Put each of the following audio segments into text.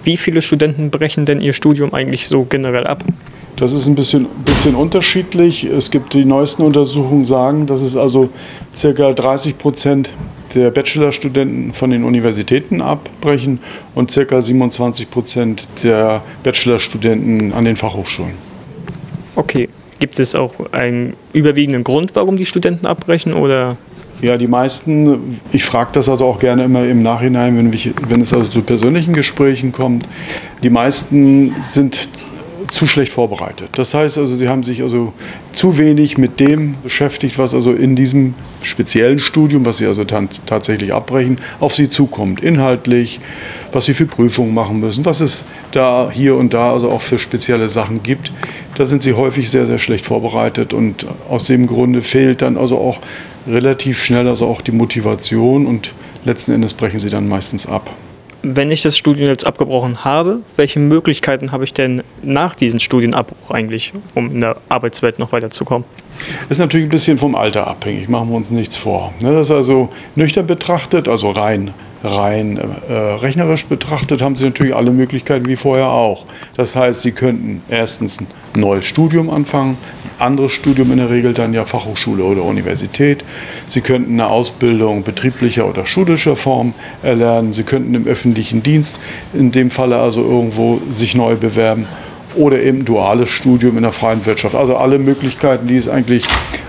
Wie viele Studenten brechen denn ihr Studium eigentlich so generell ab? Das ist ein bisschen unterschiedlich. Es gibt die neuesten Untersuchungen, sagen, dass es also ca. 30% der Bachelorstudenten von den Universitäten abbrechen und ca. 27% der Bachelorstudenten an den Fachhochschulen. Okay. Gibt es auch einen überwiegenden Grund, warum die Studenten abbrechen, oder? Ja, die meisten, ich frage das also auch gerne immer im Nachhinein, wenn es also zu persönlichen Gesprächen kommt, die meisten sind zu schlecht vorbereitet. Das heißt also, sie haben sich also zu wenig mit dem beschäftigt, was also in diesem speziellen Studium, was sie also tatsächlich abbrechen, auf sie zukommt. Inhaltlich, was sie für Prüfungen machen müssen, was es da hier und da also auch für spezielle Sachen gibt. Da sind sie häufig sehr, sehr schlecht vorbereitet und aus dem Grunde fehlt dann also auch relativ schnell also auch die Motivation und letzten Endes brechen sie dann meistens ab. Wenn ich das Studium jetzt abgebrochen habe, welche Möglichkeiten habe ich denn nach diesem Studienabbruch eigentlich, um in der Arbeitswelt noch weiterzukommen? Ist natürlich ein bisschen vom Alter abhängig, machen wir uns nichts vor. Das ist also nüchtern betrachtet, also rein rechnerisch betrachtet, haben Sie natürlich alle Möglichkeiten wie vorher auch. Das heißt, Sie könnten erstens ein neues Studium anfangen, ein anderes Studium in der Regel dann ja Fachhochschule oder Universität. Sie könnten eine Ausbildung betrieblicher oder schulischer Form erlernen. Sie könnten im öffentlichen Dienst in dem Falle also irgendwo sich neu bewerben oder eben ein duales Studium in der freien Wirtschaft. Also alle Möglichkeiten, die es eigentlich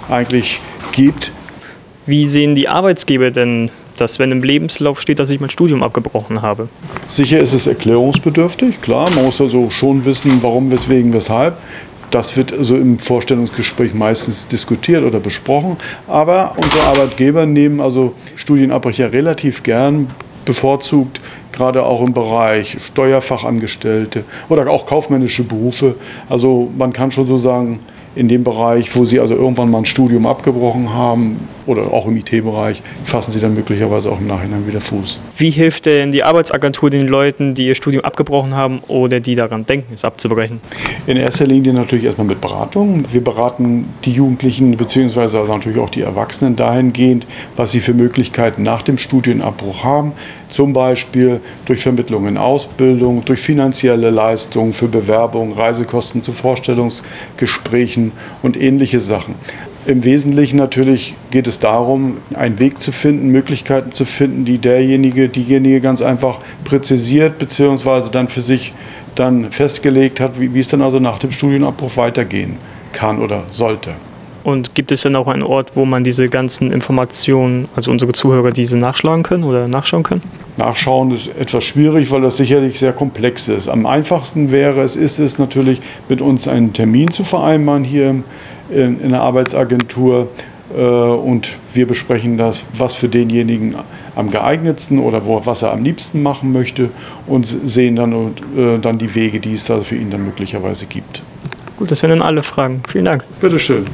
gibt. Wie sehen die Arbeitsgeber denn das, wenn im Lebenslauf steht, dass ich mein Studium abgebrochen habe? Sicher ist es erklärungsbedürftig, klar. Man muss also schon wissen, warum, weswegen, weshalb. Das wird also im Vorstellungsgespräch meistens diskutiert oder besprochen. Aber unsere Arbeitgeber nehmen also Studienabbrecher relativ gern, bevorzugt, gerade auch im Bereich Steuerfachangestellte oder auch kaufmännische Berufe. Also man kann schon so sagen, in dem Bereich, wo Sie also irgendwann mal ein Studium abgebrochen haben oder auch im IT-Bereich, fassen Sie dann möglicherweise auch im Nachhinein wieder Fuß. Wie hilft denn die Arbeitsagentur den Leuten, die ihr Studium abgebrochen haben oder die daran denken, es abzubrechen? In erster Linie natürlich erstmal mit Beratung. Wir beraten die Jugendlichen bzw. also natürlich auch die Erwachsenen dahingehend, was sie für Möglichkeiten nach dem Studienabbruch haben. Zum Beispiel durch Vermittlung in Ausbildung, durch finanzielle Leistungen für Bewerbung, Reisekosten zu Vorstellungsgesprächen und ähnliche Sachen. Im Wesentlichen natürlich geht es darum, einen Weg zu finden, Möglichkeiten zu finden, die diejenige ganz einfach präzisiert bzw. dann für sich dann festgelegt hat, wie es dann also nach dem Studienabbruch weitergehen kann oder sollte. Und gibt es denn auch einen Ort, wo man diese ganzen Informationen, also unsere Zuhörer, diese nachschlagen können oder nachschauen können? Nachschauen ist etwas schwierig, weil das sicherlich sehr komplex ist. Am einfachsten ist es natürlich, mit uns einen Termin zu vereinbaren hier in der Arbeitsagentur. Und wir besprechen das, was für denjenigen am geeignetsten oder was er am liebsten machen möchte und sehen dann die Wege, die es da für ihn dann möglicherweise gibt. Gut, das wären dann alle Fragen. Vielen Dank. Bitteschön.